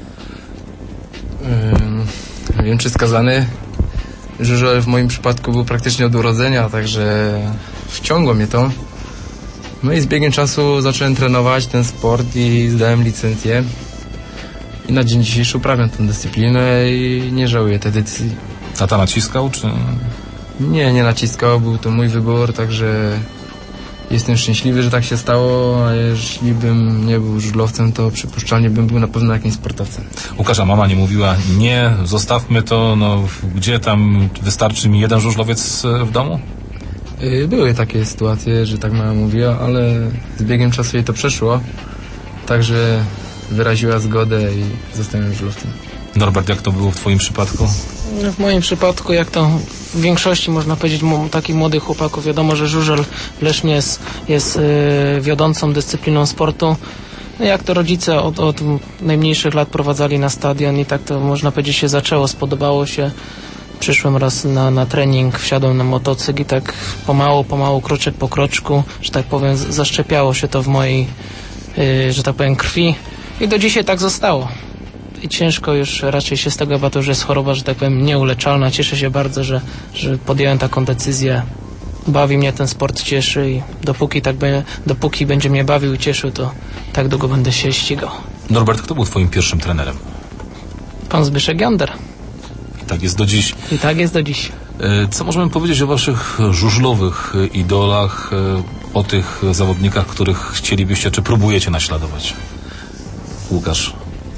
Nie wiem, czy skazany. Żużel w moim przypadku był praktycznie od urodzenia, także wciągło mnie to. No i z biegiem czasu zacząłem trenować ten sport i zdałem licencję. I na dzień dzisiejszy uprawiam tę dyscyplinę i nie żałuję tej decyzji. Tata naciskał, czy...? Nie naciskał, był to mój wybór, także jestem szczęśliwy, że tak się stało, a jeśli bym nie był żużlowcem, to przypuszczalnie bym był na pewno jakimś sportowcem. Łukasza mama nie mówiła, nie, zostawmy to, no gdzie tam, wystarczy mi jeden żużlowiec w domu? Były takie sytuacje, że tak mama mówiła, ale z biegiem czasu jej to przeszło, także wyraziła zgodę i zostałem żużlowcem. Norbert, jak to było w twoim przypadku? W moim przypadku, jak to w większości, można powiedzieć, takich młodych chłopaków, wiadomo, że żużel w Lesznie jest wiodącą dyscypliną sportu. No jak to rodzice od najmniejszych lat prowadzali na stadion i tak to, można powiedzieć, się zaczęło, spodobało się. Przyszłem raz na trening, wsiadłem na motocykl i tak pomału, kroczek po kroczku, że tak powiem, zaszczepiało się to w mojej, że tak powiem, krwi i do dzisiaj tak zostało. I ciężko już raczej się z tego, bo to już jest choroba, że tak powiem, nieuleczalna. Cieszę się bardzo, że podjąłem taką decyzję. Bawi mnie ten sport, cieszy i dopóki będzie mnie bawił i cieszył, to tak długo będę się ścigał. Norbert, kto był twoim pierwszym trenerem? Pan Zbyszek Jander. I tak jest do dziś. I tak jest do dziś. Co możemy powiedzieć o waszych żużlowych idolach, o tych zawodnikach, których chcielibyście, czy próbujecie naśladować? Łukasz.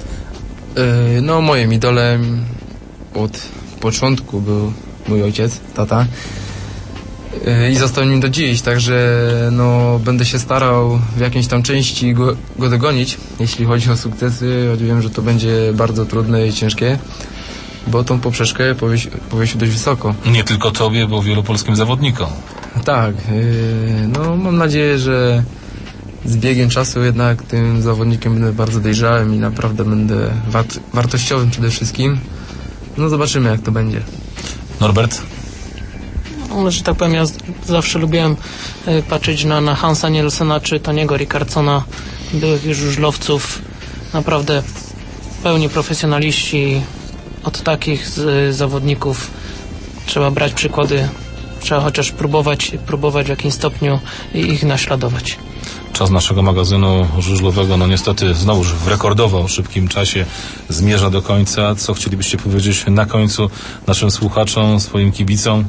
No, moim idolem od początku był mój ojciec, tata, i został nim do dziś, także no, będę się starał w jakiejś tam części go dogonić, jeśli chodzi o sukcesy, choć wiem, że to będzie bardzo trudne i ciężkie, bo tą poprzeczkę powiesił dość wysoko. Nie tylko tobie, bo wielu polskim zawodnikom. Tak, no mam nadzieję, że z biegiem czasu jednak tym zawodnikiem będę bardzo dojrzałym i naprawdę będę wartościowym przede wszystkim. No zobaczymy, jak to będzie. Norbert? No, że tak powiem, ja zawsze lubiłem patrzeć na Hansa Nielsena czy Toniego Rickardsona, byłych już żużlowców, naprawdę pełni profesjonaliści. Od takich zawodników trzeba brać przykłady, trzeba chociaż próbować w jakimś stopniu ich naśladować. Czas naszego magazynu żużlowego, no niestety znowuż w rekordowo szybkim czasie zmierza do końca. Co chcielibyście powiedzieć na końcu naszym słuchaczom, swoim kibicom?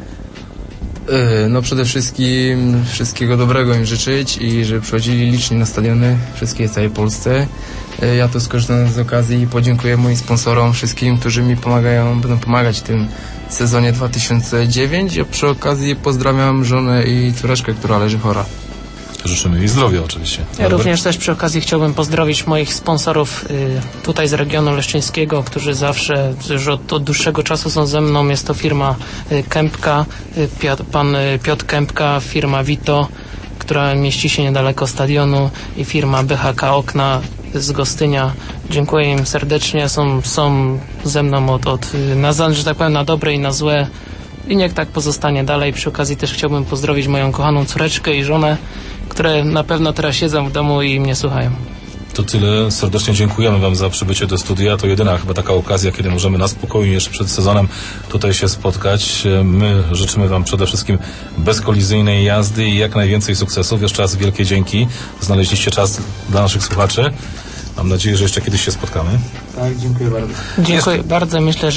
No przede wszystkim wszystkiego dobrego im życzyć i żeby przychodzili licznie na stadiony, wszystkie w całej Polsce. Ja tu skorzystam z okazji i podziękuję moim sponsorom, wszystkim, którzy mi pomagają, będą pomagać w tym sezonie 2009. A przy okazji pozdrawiam żonę i córeczkę, która leży chora. Życzymy jej zdrowia oczywiście. Ja również też przy okazji chciałbym pozdrowić moich sponsorów tutaj z regionu leszczyńskiego, którzy zawsze, już od dłuższego czasu są ze mną. Jest to firma Kępka, pan Piotr Kępka, firma Vito, która mieści się niedaleko stadionu, i firma BHK Okna z Gostynia. Dziękuję im serdecznie, są ze mną że tak powiem, na dobre i na złe. I niech tak pozostanie dalej. Przy okazji też chciałbym pozdrowić moją kochaną córeczkę i żonę, które na pewno teraz siedzą w domu i mnie słuchają. To tyle. Serdecznie dziękujemy wam za przybycie do studia. To jedyna chyba taka okazja, kiedy możemy na spokojnie jeszcze przed sezonem tutaj się spotkać. My życzymy wam przede wszystkim bezkolizyjnej jazdy i jak najwięcej sukcesów. Jeszcze raz wielkie dzięki. Znaleźliście czas dla naszych słuchaczy. Mam nadzieję, że jeszcze kiedyś się spotkamy. Tak, dziękuję bardzo. Dziękuję bardzo. Myślę, że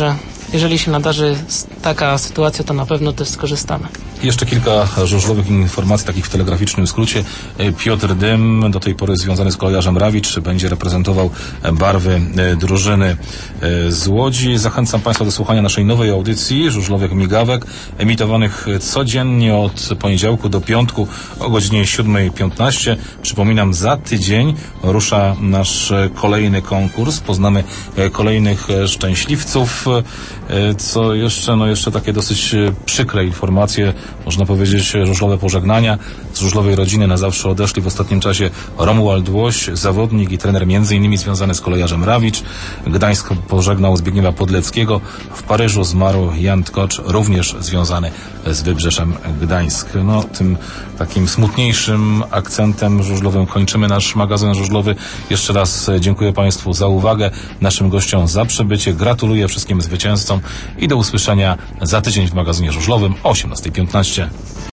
jeżeli się nadarzy taka sytuacja, to na pewno też skorzystamy. Jeszcze kilka żużlowych informacji, takich w telegraficznym skrócie. Piotr Dym, do tej pory związany z kolejarzem Rawicz, będzie reprezentował barwy drużyny z Łodzi. Zachęcam Państwa do słuchania naszej nowej audycji żużlowych migawek, emitowanych codziennie od poniedziałku do piątku o godzinie 7:15. Przypominam, za tydzień rusza nasz kolejny konkurs. Poznamy kolejnych szczęśliwców. Co jeszcze? No jeszcze takie dosyć przykre informacje, można powiedzieć żużlowe pożegnania. Z żużlowej rodziny na zawsze odeszli w ostatnim czasie Romuald Łoś, zawodnik i trener m.in. związany z kolejarzem Rawicz. Gdańsk pożegnał Zbigniewa Podleckiego. W Paryżu zmarł Jan Tkocz, również związany z Wybrzeszem Gdańsk. No, tym takim smutniejszym akcentem żużlowym kończymy nasz magazyn żużlowy. Jeszcze raz dziękuję Państwu za uwagę, naszym gościom za przybycie. Gratuluję wszystkim zwycięzcom i do usłyszenia za tydzień w magazynie żużlowym o 18:15.